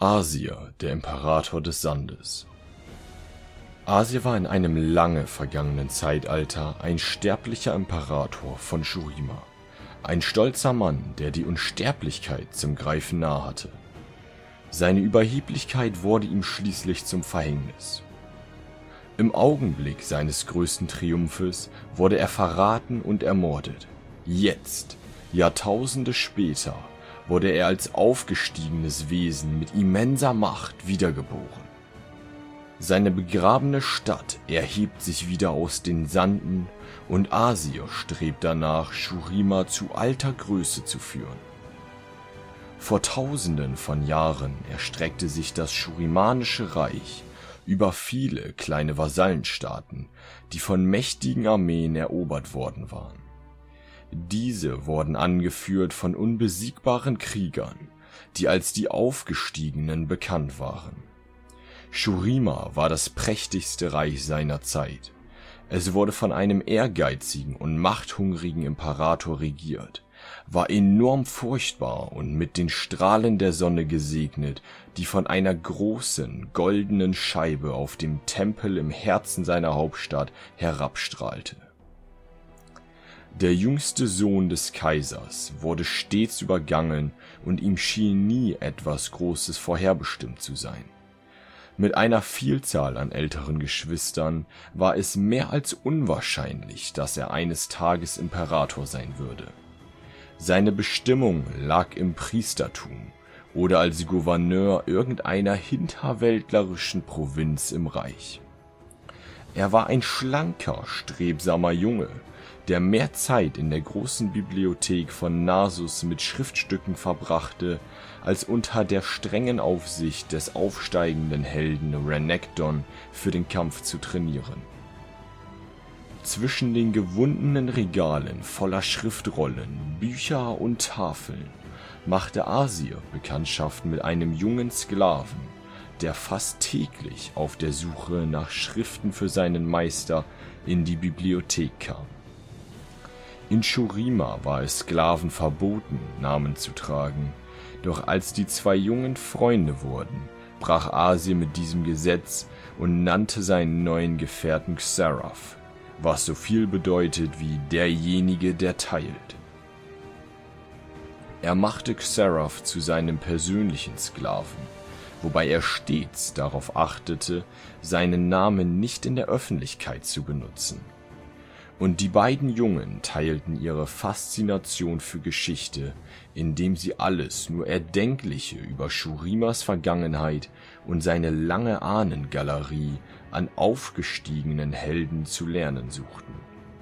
Arsir, der Imperator des Sandes. Arsir war in einem lange vergangenen Zeitalter ein sterblicher Imperator von Shurima, ein stolzer Mann, der die Unsterblichkeit zum Greifen nah hatte. Seine Überheblichkeit wurde ihm schließlich zum Verhängnis. Im Augenblick seines größten Triumphes wurde er verraten und ermordet. Jetzt, Jahrtausende später, wurde er als aufgestiegenes Wesen mit immenser Macht wiedergeboren. Seine begrabene Stadt erhebt sich wieder aus den Sanden und Arsir strebt danach, Shurima zu alter Größe zu führen. Vor Tausenden von Jahren erstreckte sich das Shurimanische Reich über viele kleine Vasallenstaaten, die von mächtigen Armeen erobert worden waren. Diese wurden angeführt von unbesiegbaren Kriegern, die als die Aufgestiegenen bekannt waren. Shurima war das prächtigste Reich seiner Zeit. Es wurde von einem ehrgeizigen und machthungrigen Imperator regiert, war enorm furchtbar und mit den Strahlen der Sonne gesegnet, die von einer großen, goldenen Scheibe auf dem Tempel im Herzen seiner Hauptstadt herabstrahlte. Der jüngste Sohn des Kaisers wurde stets übergangen und ihm schien nie etwas Großes vorherbestimmt zu sein. Mit einer Vielzahl an älteren Geschwistern war es mehr als unwahrscheinlich, dass er eines Tages Imperator sein würde. Seine Bestimmung lag im Priestertum oder als Gouverneur irgendeiner hinterwäldlerischen Provinz im Reich. Er war ein schlanker, strebsamer Junge, der mehr Zeit in der großen Bibliothek von Nasus mit Schriftstücken verbrachte, als unter der strengen Aufsicht des aufsteigenden Helden Renekton für den Kampf zu trainieren. Zwischen den gewundenen Regalen voller Schriftrollen, Bücher und Tafeln machte Arsir Bekanntschaft mit einem jungen Sklaven, der fast täglich auf der Suche nach Schriften für seinen Meister in die Bibliothek kam. In Shurima war es Sklaven verboten, Namen zu tragen, doch als die zwei Jungen Freunde wurden, brach Arsir mit diesem Gesetz und nannte seinen neuen Gefährten Xerath, was so viel bedeutet wie derjenige, der teilt. Er machte Xerath zu seinem persönlichen Sklaven, wobei er stets darauf achtete, seinen Namen nicht in der Öffentlichkeit zu benutzen. Und die beiden Jungen teilten ihre Faszination für Geschichte, indem sie alles nur Erdenkliche über Shurimas Vergangenheit und seine lange Ahnengalerie an aufgestiegenen Helden zu lernen suchten.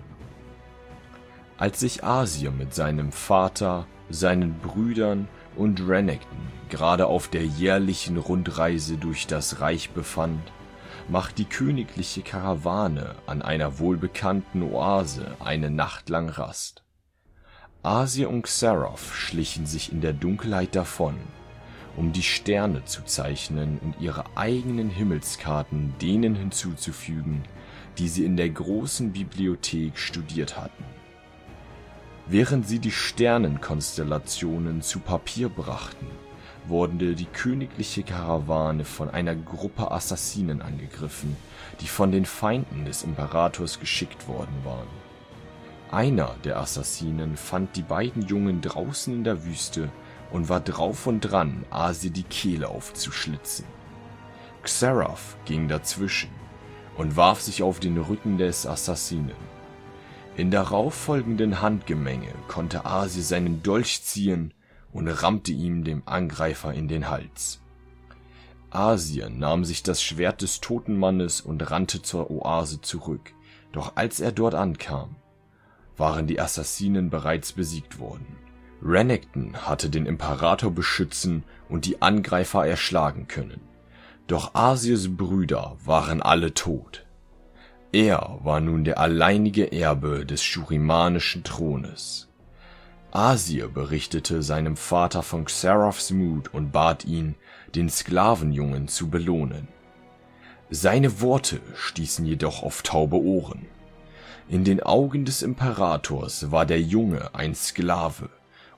Als sich Arsir mit seinem Vater, seinen Brüdern und Renekton gerade auf der jährlichen Rundreise durch das Reich befand, macht die königliche Karawane an einer wohlbekannten Oase eine Nacht lang Rast. Arsir und Xerath schlichen sich in der Dunkelheit davon, um die Sterne zu zeichnen und ihre eigenen Himmelskarten denen hinzuzufügen, die sie in der großen Bibliothek studiert hatten. Während sie die Sternenkonstellationen zu Papier brachten, wurde die königliche Karawane von einer Gruppe Assassinen angegriffen, die von den Feinden des Imperators geschickt worden waren. Einer der Assassinen fand die beiden Jungen draußen in der Wüste und war drauf und dran, Arsir die Kehle aufzuschlitzen. Xerath ging dazwischen und warf sich auf den Rücken des Assassinen. In darauffolgenden Handgemenge konnte Arsir seinen Dolch ziehen und rammte ihm dem Angreifer in den Hals. Arsir nahm sich das Schwert des toten Mannes und rannte zur Oase zurück, doch als er dort ankam, waren die Assassinen bereits besiegt worden. Renekton hatte den Imperator beschützen und die Angreifer erschlagen können, doch Arsirs Brüder waren alle tot. Er war nun der alleinige Erbe des shurimanischen Thrones. Arsir berichtete seinem Vater von Xeraths Mut und bat ihn, den Sklavenjungen zu belohnen. Seine Worte stießen jedoch auf taube Ohren. In den Augen des Imperators war der Junge ein Sklave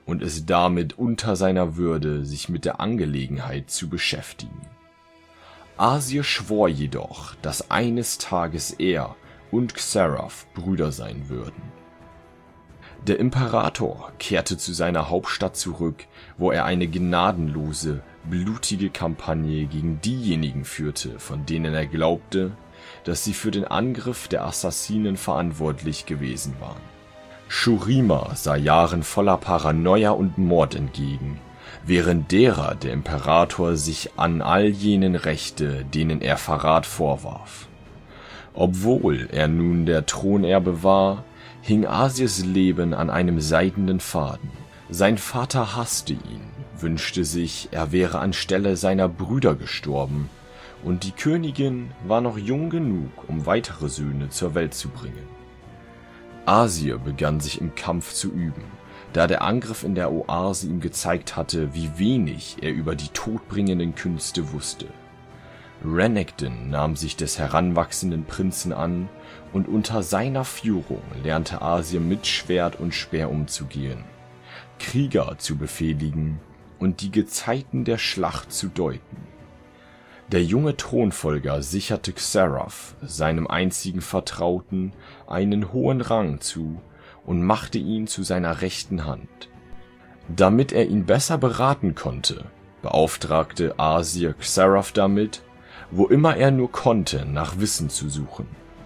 und es damit unter seiner Würde, sich mit der Angelegenheit zu beschäftigen. Arsir schwor jedoch, dass eines Tages er und Xerath Brüder sein würden. Der Imperator kehrte zu seiner Hauptstadt zurück, wo er eine gnadenlose, blutige Kampagne gegen diejenigen führte, von denen er glaubte, dass sie für den Angriff der Assassinen verantwortlich gewesen waren. Shurima sah Jahren voller Paranoia und Mord entgegen, während derer der Imperator sich an all jenen rächte, denen er Verrat vorwarf. Obwohl er nun der Thronerbe war, hing Arsirs Leben an einem seidenen Faden. Sein Vater hasste ihn, wünschte sich, er wäre anstelle seiner Brüder gestorben, und die Königin war noch jung genug, um weitere Söhne zur Welt zu bringen. Arsir begann sich im Kampf zu üben, da der Angriff in der Oase ihm gezeigt hatte, wie wenig er über die todbringenden Künste wusste. Renekton nahm sich des heranwachsenden Prinzen an, und unter seiner Führung lernte Arsir mit Schwert und Speer umzugehen, Krieger zu befehligen und die Gezeiten der Schlacht zu deuten. Der junge Thronfolger sicherte Xerath, seinem einzigen Vertrauten, einen hohen Rang zu und machte ihn zu seiner rechten Hand. Damit er ihn besser beraten konnte, beauftragte Arsir Xerath damit, wo immer er nur konnte, nach Wissen zu suchen.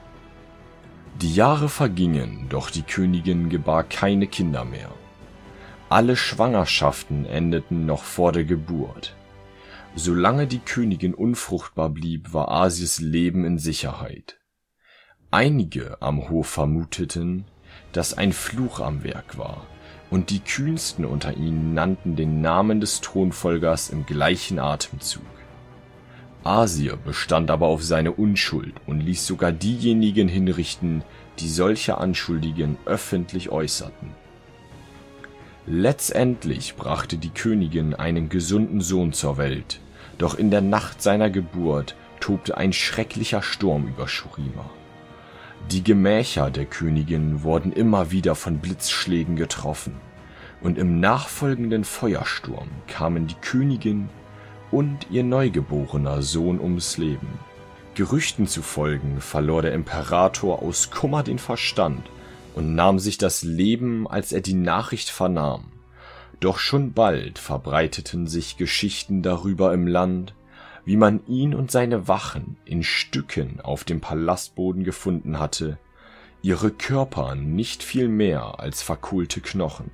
Die Jahre vergingen, doch die Königin gebar keine Kinder mehr. Alle Schwangerschaften endeten noch vor der Geburt. Solange die Königin unfruchtbar blieb, war Arsirs Leben in Sicherheit. Einige am Hof vermuteten, dass ein Fluch am Werk war, und die Kühnsten unter ihnen nannten den Namen des Thronfolgers im gleichen Atemzug. Arsir bestand aber auf seine Unschuld und ließ sogar diejenigen hinrichten, die solche Anschuldigungen öffentlich äußerten. Letztendlich brachte die Königin einen gesunden Sohn zur Welt, doch in der Nacht seiner Geburt tobte ein schrecklicher Sturm über Shurima. Die Gemächer der Königin wurden immer wieder von Blitzschlägen getroffen, und im nachfolgenden Feuersturm kamen die Königin und ihr neugeborener Sohn ums Leben. Gerüchten zufolge verlor der Imperator aus Kummer den Verstand und nahm sich das Leben, als er die Nachricht vernahm. Doch schon bald verbreiteten sich Geschichten darüber im Land, wie man ihn und seine Wachen in Stücken auf dem Palastboden gefunden hatte, ihre Körper nicht viel mehr als verkohlte Knochen.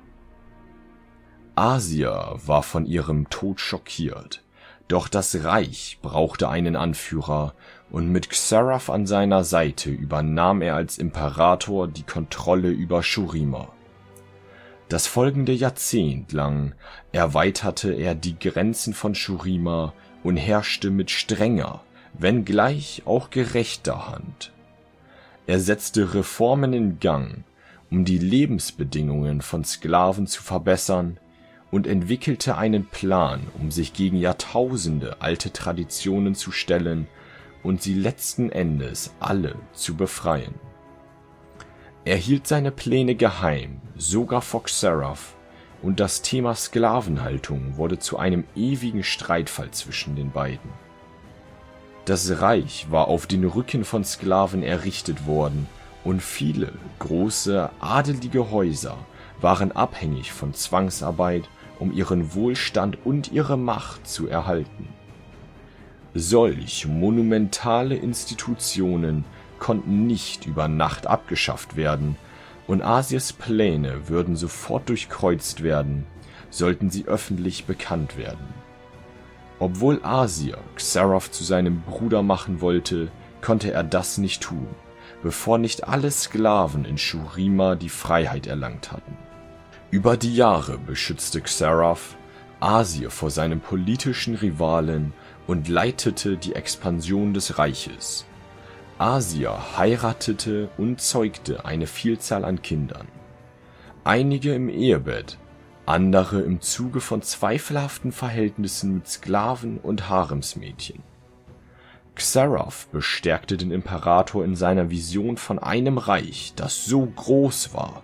Arsir war von ihrem Tod schockiert, doch das Reich brauchte einen Anführer, und mit Xerath an seiner Seite übernahm er als Imperator die Kontrolle über Shurima. Das folgende Jahrzehnt lang erweiterte er die Grenzen von Shurima und herrschte mit strenger, wenngleich auch gerechter Hand. Er setzte Reformen in Gang, um die Lebensbedingungen von Sklaven zu verbessern, und entwickelte einen Plan, um sich gegen Jahrtausende alte Traditionen zu stellen und sie letzten Endes alle zu befreien. Er hielt seine Pläne geheim, sogar vor Xerath, und das Thema Sklavenhaltung wurde zu einem ewigen Streitfall zwischen den beiden. Das Reich war auf den Rücken von Sklaven errichtet worden, und viele große adelige Häuser waren abhängig von Zwangsarbeit, um ihren Wohlstand und ihre Macht zu erhalten. Solch monumentale Institutionen konnten nicht über Nacht abgeschafft werden, und Arsirs Pläne würden sofort durchkreuzt werden, sollten sie öffentlich bekannt werden. Obwohl Arsir Xerath zu seinem Bruder machen wollte, konnte er das nicht tun, bevor nicht alle Sklaven in Shurima die Freiheit erlangt hatten. Über die Jahre beschützte Xerath Arsir vor seinem politischen Rivalen und leitete die Expansion des Reiches. Arsir heiratete und zeugte eine Vielzahl an Kindern. Einige im Ehebett, andere im Zuge von zweifelhaften Verhältnissen mit Sklaven und Haremsmädchen. Xerath bestärkte den Imperator in seiner Vision von einem Reich, das so groß war,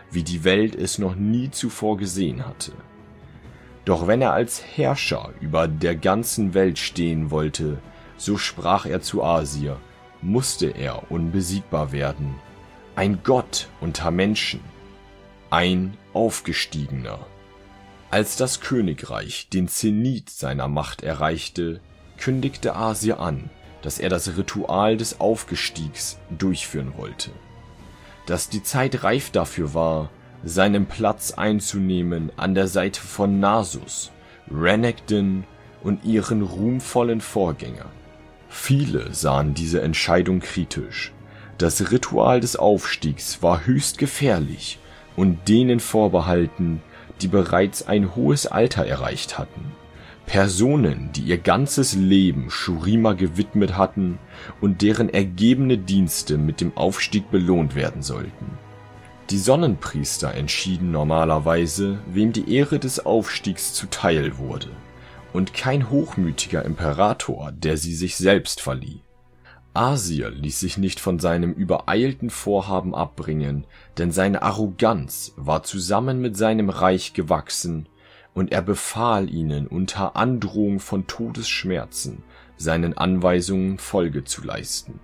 wie die Welt es noch nie zuvor gesehen hatte. Doch wenn er als Herrscher über der ganzen Welt stehen wollte, so sprach er zu Asir, musste er unbesiegbar werden, ein Gott unter Menschen, ein Aufgestiegener. Als das Königreich den Zenit seiner Macht erreichte, kündigte Asir an, dass er das Ritual des Aufgestiegs durchführen wollte. Dass die Zeit reif dafür war, seinen Platz einzunehmen an der Seite von Nasus, Renekton und ihren ruhmvollen Vorgängern. Viele sahen diese Entscheidung kritisch. Das Ritual des Aufstiegs war höchst gefährlich und denen vorbehalten, die bereits ein hohes Alter erreicht hatten. Personen, die ihr ganzes Leben Shurima gewidmet hatten und deren ergebene Dienste mit dem Aufstieg belohnt werden sollten. Die Sonnenpriester entschieden normalerweise, wem die Ehre des Aufstiegs zuteil wurde, und kein hochmütiger Imperator, der sie sich selbst verlieh. Asir ließ sich nicht von seinem übereilten Vorhaben abbringen, denn seine Arroganz war zusammen mit seinem Reich gewachsen, und er befahl ihnen unter Androhung von Todesschmerzen, seinen Anweisungen Folge zu leisten.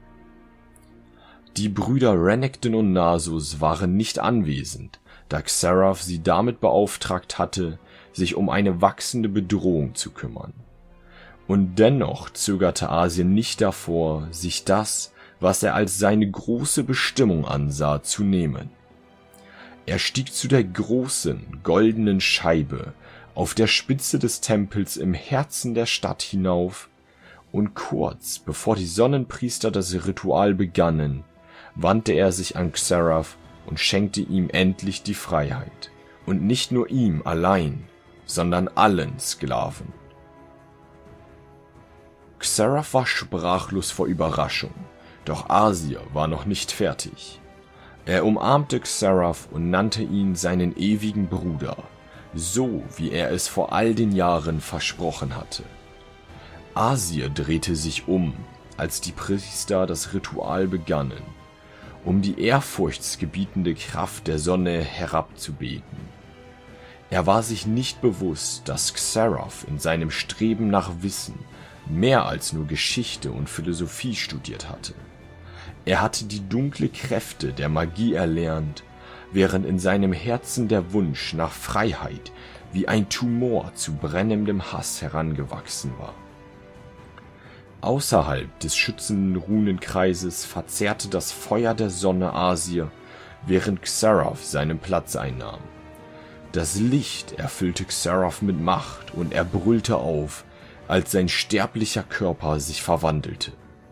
Die Brüder Renekton und Nasus waren nicht anwesend, da Xerath sie damit beauftragt hatte, sich um eine wachsende Bedrohung zu kümmern. Und dennoch zögerte Asir nicht davor, sich das, was er als seine große Bestimmung ansah, zu nehmen. Er stieg zu der großen, goldenen Scheibe auf der Spitze des Tempels im Herzen der Stadt hinauf, und kurz bevor die Sonnenpriester das Ritual begannen, wandte er sich an Xerath und schenkte ihm endlich die Freiheit. Und nicht nur ihm allein, sondern allen Sklaven. Xerath war sprachlos vor Überraschung, doch Asir war noch nicht fertig. Er umarmte Xerath und nannte ihn seinen ewigen Bruder, so wie er es vor all den Jahren versprochen hatte. Asir drehte sich um, als die Priester das Ritual begannen, um die ehrfurchtsgebietende Kraft der Sonne herabzubeten. Er war sich nicht bewusst, dass Xerath in seinem Streben nach Wissen mehr als nur Geschichte und Philosophie studiert hatte. Er hatte die dunkle Kräfte der Magie erlernt, während in seinem Herzen der Wunsch nach Freiheit wie ein Tumor zu brennendem Hass herangewachsen war. Außerhalb des schützenden Runenkreises verzehrte das Feuer der Sonne Asir, während Xerath seinen Platz einnahm. Das Licht erfüllte Xerath mit Macht und er brüllte auf, als sein sterblicher Körper sich verwandelte.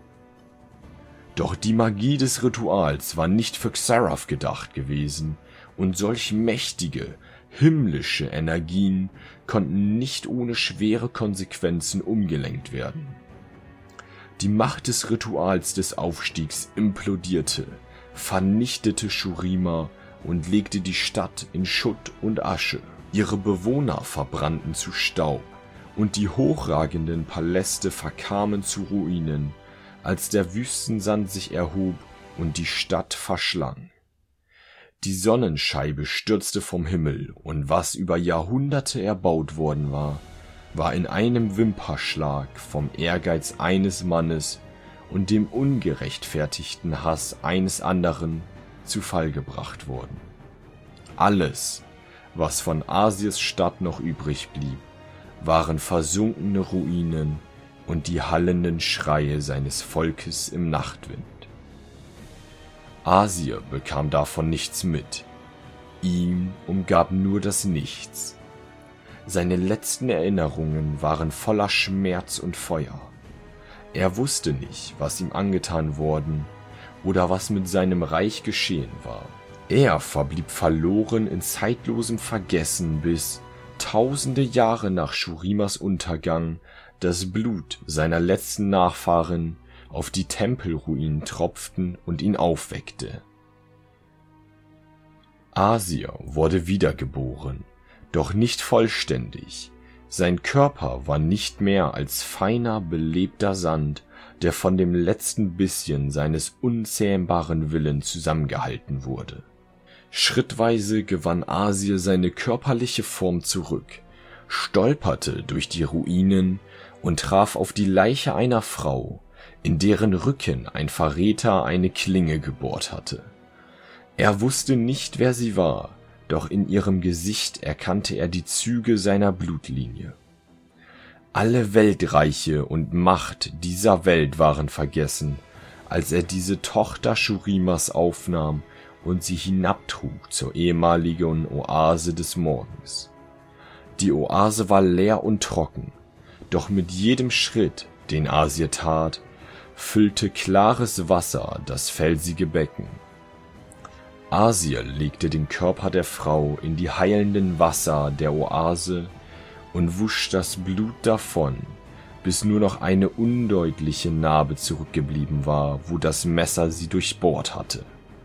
Doch die Magie des Rituals war nicht für Xerath gedacht gewesen, und solch mächtige, himmlische Energien konnten nicht ohne schwere Konsequenzen umgelenkt werden. Die Macht des Rituals des Aufstiegs implodierte, vernichtete Shurima und legte die Stadt in Schutt und Asche. Ihre Bewohner verbrannten zu Staub und die hochragenden Paläste verkamen zu Ruinen, als der Wüstensand sich erhob und die Stadt verschlang. Die Sonnenscheibe stürzte vom Himmel, und was über Jahrhunderte erbaut worden war in einem Wimperschlag vom Ehrgeiz eines Mannes und dem ungerechtfertigten Hass eines anderen zu Fall gebracht worden. Alles, was von Asirs Stadt noch übrig blieb, waren versunkene Ruinen und die hallenden Schreie seines Volkes im Nachtwind. Asir bekam davon nichts mit. Ihm umgab nur das Nichts. Seine letzten Erinnerungen waren voller Schmerz und Feuer. Er wusste nicht, was ihm angetan worden oder was mit seinem Reich geschehen war. Er verblieb verloren in zeitlosem Vergessen, bis, tausende Jahre nach Shurimas Untergang, das Blut seiner letzten Nachfahren auf die Tempelruinen tropften und ihn aufweckte. Asir wurde wiedergeboren, doch nicht vollständig. Sein Körper war nicht mehr als feiner, belebter Sand, der von dem letzten bisschen seines unzähmbaren Willens zusammengehalten wurde. Schrittweise gewann Asyr seine körperliche Form zurück, stolperte durch die Ruinen und traf auf die Leiche einer Frau, in deren Rücken ein Verräter eine Klinge gebohrt hatte. Er wusste nicht, wer sie war, doch in ihrem Gesicht erkannte er die Züge seiner Blutlinie. Alle Weltreiche und Macht dieser Welt waren vergessen, als er diese Tochter Shurimas aufnahm und sie hinabtrug zur ehemaligen Oase des Morgens. Die Oase war leer und trocken, doch mit jedem Schritt, den Asyr tat, füllte klares Wasser das felsige Becken. Asyr legte den Körper der Frau in die heilenden Wasser der Oase und wusch das Blut davon, bis nur noch eine undeutliche Narbe zurückgeblieben war, wo das Messer sie durchbohrt hatte.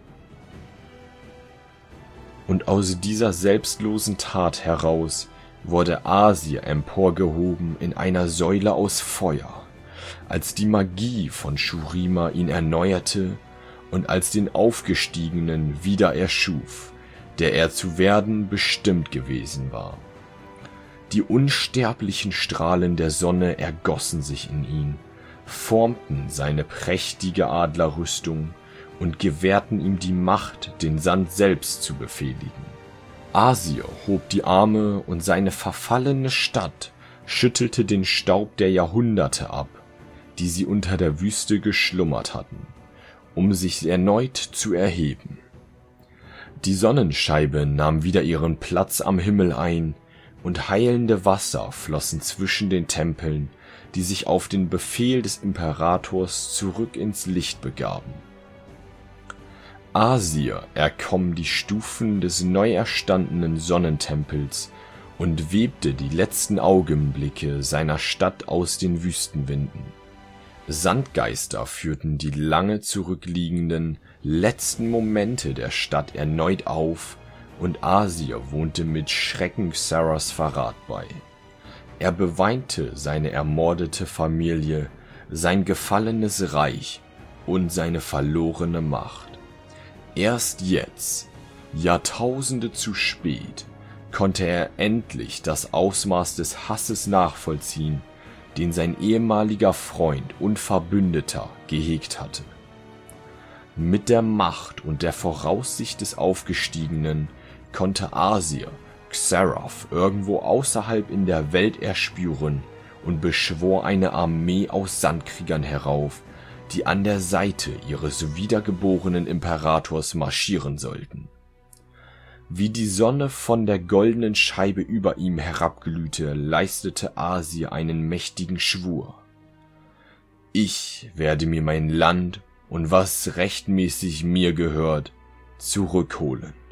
Und aus dieser selbstlosen Tat heraus wurde Asyr emporgehoben in einer Säule aus Feuer, als die Magie von Shurima ihn erneuerte und als den Aufgestiegenen wieder erschuf, der er zu werden bestimmt gewesen war. Die unsterblichen Strahlen der Sonne ergossen sich in ihn, formten seine prächtige Adlerrüstung und gewährten ihm die Macht, den Sand selbst zu befehligen. Asyr hob die Arme und seine verfallene Stadt schüttelte den Staub der Jahrhunderte ab, die sie unter der Wüste geschlummert hatten, um sich erneut zu erheben. Die Sonnenscheibe nahm wieder ihren Platz am Himmel ein, und heilende Wasser flossen zwischen den Tempeln, die sich auf den Befehl des Imperators zurück ins Licht begaben. Asyr erklomm die Stufen des neu erstandenen Sonnentempels und webte die letzten Augenblicke seiner Stadt aus den Wüstenwinden. Sandgeister führten die lange zurückliegenden letzten Momente der Stadt erneut auf, und Asyr wohnte mit Schrecken Xaras Verrat bei. Er beweinte seine ermordete Familie, sein gefallenes Reich und seine verlorene Macht. Erst jetzt, Jahrtausende zu spät, konnte er endlich das Ausmaß des Hasses nachvollziehen, den sein ehemaliger Freund und Verbündeter gehegt hatte. Mit der Macht und der Voraussicht des Aufgestiegenen konnte Asyr Xerath irgendwo außerhalb in der Welt erspüren und beschwor eine Armee aus Sandkriegern herauf, die an der Seite ihres wiedergeborenen Imperators marschieren sollten. Wie die Sonne von der goldenen Scheibe über ihm herabglühte, leistete Asyr einen mächtigen Schwur. Ich werde mir mein Land und was rechtmäßig mir gehört, zurückholen.